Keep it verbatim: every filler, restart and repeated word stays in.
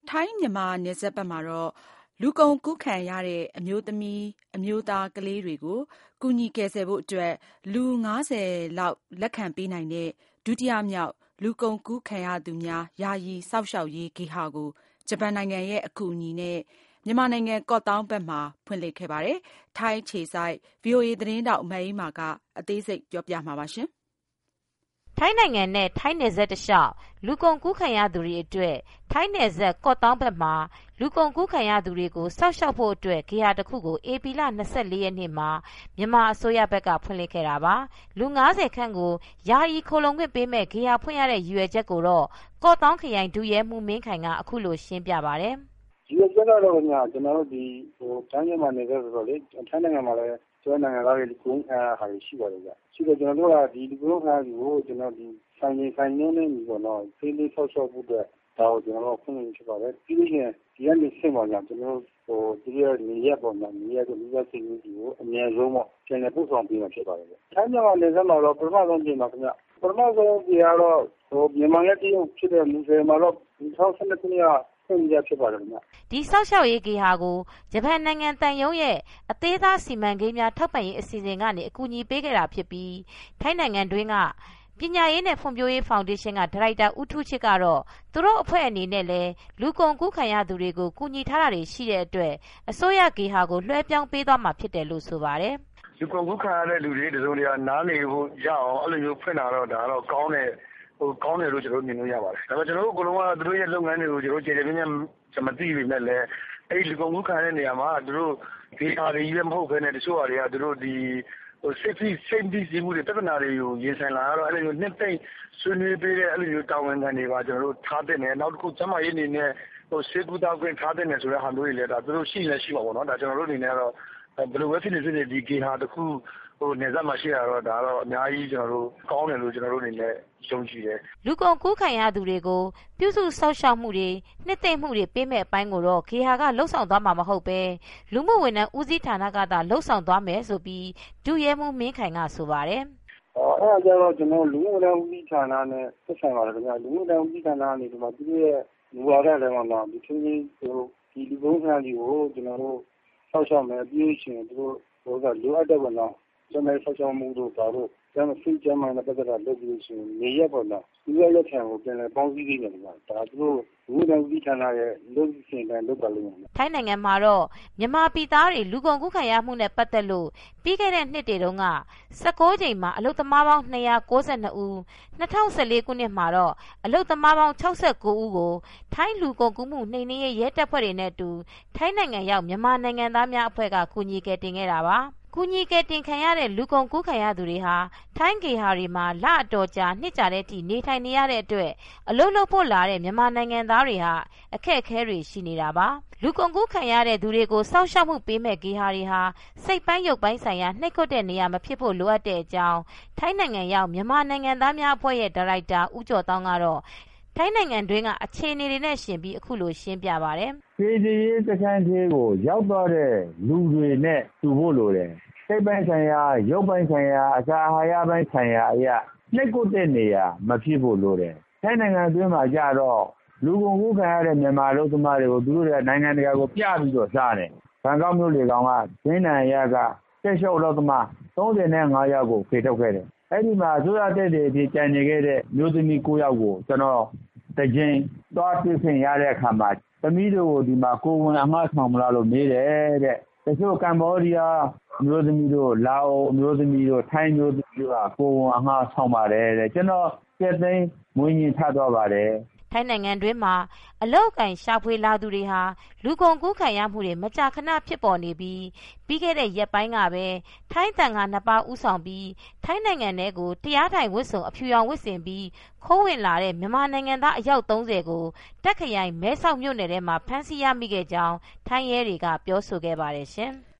ထိုင်းမြန်မာနယ်စပ်ဘက်မှာတော့လူကုန်ကူးခံရတဲ့အမျိုးသမီးအမျိုးသားကလေးတွေကိုကူညီကယ်ဆယ်ဖို့အတွက်လူငါးဆယ်လောက်လက်ခံပေးနိုင်တဲ့ဒုတိယမြောက်လူကုန်ကူးခံရသူများယာယီစောင့်ရှောက်ရေးဂေဟာကိုဂျပန်နိုင်ငံရဲ့အကူအညီနဲ့မြန်မာနိုင်ငံကော့သောင်းဘက်မှာဖွင့်လှစ်ခဲ့ပါတယ်။ထိုင်းအခြေစိုက် ဗွီအိုအေသတင်းထောက်မအေးအေးမာကအသေးစိတ်ပြောပြမှာပါ။ထိုင်းနိုင်ငံနဲ့ထိုင်းနယ်စပ်တလျှောက်လူကုန်ကူးခံရသူတွေအတွက်ထိုင်းနယ်စပ်ကော့သောင်းဘက်မှာလူကုန်ကူးခံရသူတွေကိုစောင့်ရှောက်ဖို့အတွက်ဂေဟာတစ်ခုကိုဧပြီလ ၂၄ ရက်နေ့မှာမြန်မာအစိုးရဘက်ကဖွင့်လှစ်ခဲ့တာပါ။လူငါးဆယ်ခန့်ကိုယာယီခိုလှုံခွင့်ပေးမဲ့ဂေဟာဖွင့်ရတဲ့ရည်ရွယ်ချက်ကိုတော့ကော့သောင်းခရိုင်ဒုရဲမှူးမင်းခိုင်ကအခုလိုရှင်းပြပါတယ်။ရည်ရွယ်ချက်ကတော့ခင်ဗျာကျွန်တော်တို့ဒီဟိုထိုင်းမြန်မာနယ်စပ်ဆိုတော့လေထိုင်းနိုင်ငံမှာလည်းကျွမ်းနိုင်ငံသားတွေကုန်းခံရတာရှိပါတယ်ဗျ။ရှိတော့ကျွန်တော်တို့ကဒီဒီကုန်းခံရသူကိုကျွန်တော်ဒီဆိုင်ရင်ဆိုင်နေနေပြီပေါ့နော်ဖေးလေးဆောက်ရှောက်ဖို့အတွက်ဒါကိုကျွန်တော်တို့ဖွင့်လှစ်ဖြစ်ပါတယ်။ပြီးလို့ရှိရင်ဒီကနေဆင့်ပါကြကျွန်တော်တို့ဟိုဒီရနေရက်ပေါ့နော်နေရက်ကိုမိဘစိတ်ကြီးကိုအမြဲဆုံးပေါ့ပြန်လည်ပို့ဆောင်ပေးမှာဖြစ်ပါတယ်ဗျ။ထိုင်းမြန်မာနယ်စပ်မှာတော့ပထမဆုံးပြင်ပါခင်ဗျ။ပထမဆုံးပြင်ကတော့ဟိုမြန်မာရဲ့တရုတ်ဖြစ်တဲ့မူဆယ်မှာတော့၂၀၁၂ခုနှစ်ဒီစောက်ရှောက်ရေးဂေဟာကိုဂျပန်နိုင်ငံတန်ယုံရဲ့အသေးသားစီမံကိန်းများထောက်ပံ့ရေးအစီအစဉ်ကနေအကူအညီပေးခဲ့တာဖြစ်ပြီးထိုင်းနိုင်ငံတွင်းကပညာရေးနဲ့ဖွံ့ဖြိုးရေးဖောင်ဒေးရှင်းကဒါရိုက်တာဦးထူးချစ်ကတော့သူတို့အဖွဲ့အနေနဲ့လည်းလူကုန်ကူးခံရသူတွေကိုကူညီထားတာတွေရှိတဲ့အတွက်အစိုးရဂေဟာကိုလွှဲပြောင်းပေးသွားမှာဖြစ်တယ်လို့ဆိုပါတယ်။လူကုန်ကူးခံရတဲ့လူတွေတစုံတရာနားနေဖို့ရအောင်အဲ့လိုမျိုးဖွင့်တာတော့ဒါတော့ကောင်းတဲ့ဟိုကောင်းတယ်လို့ကျွန်တော်မြင်လို့ရပါတယ်။ဒါပေမဲ့ကျွန်တော်တို့အကုန်လုံးကသူတို့ရဲ့လုပ်ငန်းတွေကိုကျွန်တော်ကျေကျေပြင်းပြင်းကျွန်မသိပေမဲ့လည်းအဲ့ဒီလူကုန်ကူးခံရတဲ့နေရာမှာသူတို့ဒီအားတွေကြီးမဟုတ်ဘဲနဲ့တချို့အားတွေကသူတို့ဒီဟို safety safety စီးမှုတွေပြဿနာတွေကိုရင်ဆိုင်လာတော့အဲ့လိုမျိုးနှစ်သိမ့်ဆွေးနွေးပေးတဲ့အဲ့လိုမျိုးတာဝန်ခံတွေပါကျွန်တော်တို့ထားတဲ့နယ်နောက်တစ်ခုကျမရေးအနေနဲ့ဟိုစေကူတာခွင့်ထားတဲ့နယ်ဆိုတဲ့ဟာမျိုးတွေလည်းဒါသူတို့ရှိလဲရှိပါဘောနော်ဒါကျွန်တော်တို့အနေနဲ့ကတော့ဘယ်လိုပဲဖြစ်နေဖြစ်နေဒီဂေဟာတစ်ခုဟိုနေဆက်မှာရှိရတော့ဒါတော့အများကြီးကျွန်တော်တို့ကောင်းတယ်လို့ကျွန်တော်တို့အနေနဲ့ယုံကြည်တယ်လူကုန်ကူးခံရသူတွေကိုပြုစုဆောက်ရှောက်မှုတွေနှစ်သိမ့်မှုတွေပေးမဲ့အပိုင်းကိုတော့ဂေဟာကလှုပ်ဆောင်သွားမှာမဟုတ်ပဲလူမှုဝန်ထမ်းဦးစီးဌာနကသာလှုပ်ဆောင်သွားမယ်ဆိုပြီးဒုရဲမှူးမင်းခိုင်ကဆိုပါတယ်အော်အဲ့ဒါကျတော့ကျွန်တော်လူမှုဝန်ထမ်းဦးစီးဌာနနဲ့ဆက်ဆံပါတယ်ခင်ဗျာလူမှုဝန်ထမ်းဦးစီးဌာနကနေဒီမှာသူတို့ရဲ့လူဝါဒလည်းမှာဒီချင်းချင်းဟိုဒီလူကုန်ခံကြီးကိုကျွန်တော်တို့ဆောက်ရှောက်မယ်ပြီးရှင်သူတို့ဟိုကလိုအပ်တဲ့ဘောနော်ကျွန်တော်ဆောက်ရှောက်မှုတို့ဒါတို့ကျွန်တော်စိတ်ကြမ်းမှန်တဲ့ပတ်သက်တာလုပ်ပြီးရှင်နေရပေါ့နော်ဒီရလက်ခံကိုပြန်လည်ပေါင်းစည်းပေးနေတယ်ဒါသူတို့လူမှုဝန်ထမ်းဌာနရဲ့လုပ်ရှင်တိုင်းလုပ်ပါလိမ့်မယ်ထိုင်းနိုင်ငံမှာတော့မြန်မာပြည်သားတွေလူကုန်ကူးခံရမှုနဲ့ပတ်သက်လို့ပြီးခဲ့တဲ့နှစ်တွေတုန်းက၁၉ကြိမ်မှာအလုပ်သမားပေါင်း၂၉၂ဦး၂၀၁၄ခုနှစ်မှာတော့အလုပ်သမားပေါင်း၆၉ဦးကိုထိုင်းလူကုန်ကူးမှုနှိမ်နင်းရေးရဲတပ်ဖွဲ့တွေနဲ့အတူထိုင်းနိုင်ငံရောက်မြန်မာနိုင်ငံသားများအဖွဲ့ကကူညီကယ်တင်ခဲ့တာပါကူညီကယ်တင်ခံရတဲ့လူကုန်ကူးခံရသူတွေဟာထိုင်းဂေဟာတွေမှာလအတော်ကြာနှစ်ကြာတဲ့အထိနေထိုင်နေရတဲ့အတွက်အလုပ်လုပ်ဖို့လာတဲ့မြန်မာနိုင်ငံသားတွေဟာအခက်အခဲတွေရှိနေတာပါလူကုန်ကူးခံရတဲ့သူတွေကိုစောင့်ရှောက်မှုပေးမဲ့ဂေဟာတွေဟာစိတ်ပိုင်းရုပ်ပိုင်းဆိုင်ရာနှိပ်ကွပ်တဲ့နေရာမဖြစ်ဖို့လိုအပ်တဲ့အကြောင်းထိုင်းနိုင်ငံရောက်မြန်မာနိုင်ငံသားများအဖွဲ့ရဲ့ဒါရိုက်တာဦးကျော်တောင်းကတော့ထိုင်းနိုင်ငံတွင်းကအခြေအနေတွေနဲ့ရှင်ပြီးအခုလိုရှင်းပြပါတယ်။ပြည်စည်းရေးစခန်းသေးကိုရောက်တော့တဲ့လူတွေနဲ့တူဖို့လိုတယ်။စိတ်ပိုင်းဆိုင်ရာရုပ်ပိုင်းဆိုင်ရာအစာအာဟာရပိုင်းဆိုင်ရာအရာနှိပ်ကွပ်တဲ့နေရာမဖြစ်ဖို့လိုတယ်။ထိုင်းနိုင်ငံတွင်းမှာကြတော့လူကုန်ကူးခံရတဲ့မြန်မာလူသမားတွေကိုသူတို့ရဲ့နိုင်ငံတကာကိုပြပြီးတော့စားတယ်။ဘန်ကောက်မြို့လေကောင်ကဒင်းနံရကတက်ရှုပ်လို့သမား၃၅ယောက်ကိုဖေထုတ်ခဲ့တယ်။အဲ့ဒီမှာအစိုးရတက်တဲ့အဖြစ်ကြံနေခဲ့တဲ့မျိုးသမီး၉ယောက်ကိုကျွန်တော်တကြိမ်သွားတွေ့ခွင့်ရတဲ့အခါမှာသမီးတို့ကိုဒီမှာကိုဝင်အငှားဆောင်မလားလို့မေးတယ်တဲ့တချို့ကမ္ဘောဒီးယားအမျိုးသမီးတို့လာအိုအမျိုးသမီးတို့ထိုင်းမျိုးသမီးတို့ကကိုဝင်အငှားဆောင်ပါတယ်တဲ့ကျွန်တော်ပြည့်သိမ်းမွေးညင်ထသွားပါတယ်ထိုင်းနိုင်ငံတွင်းမှာအလောက်အကင်ရှာဖွေလာသူတွေဟာလူကုန်ကူးခံရမှုတွေမကြာခဏဖြစ်ပေါ်နေပြီးပြီးခဲ့တဲ့ရက်ပိုင်းကပဲထိုင်းတန်ခါနှစ်ပါးဦးဆောင်ပြီးထိုင်းနိုင်ငံထဲကိုတရားထိုင်ဝတ်စုံအဖြူရောင်ဝတ်ဆင်ပြီးခိုးဝင်လာတဲ့မြန်မာနိုင်ငံသားအယောက်၃၀ကိုတက်ခရိုင်မဲဆောက်မြို့နယ်ထဲမှာဖမ်းဆီးရမိခဲ့ကြောင်းထိုင်းရဲတွေကပြောဆိုခဲ့ပါတယ်ရှင်။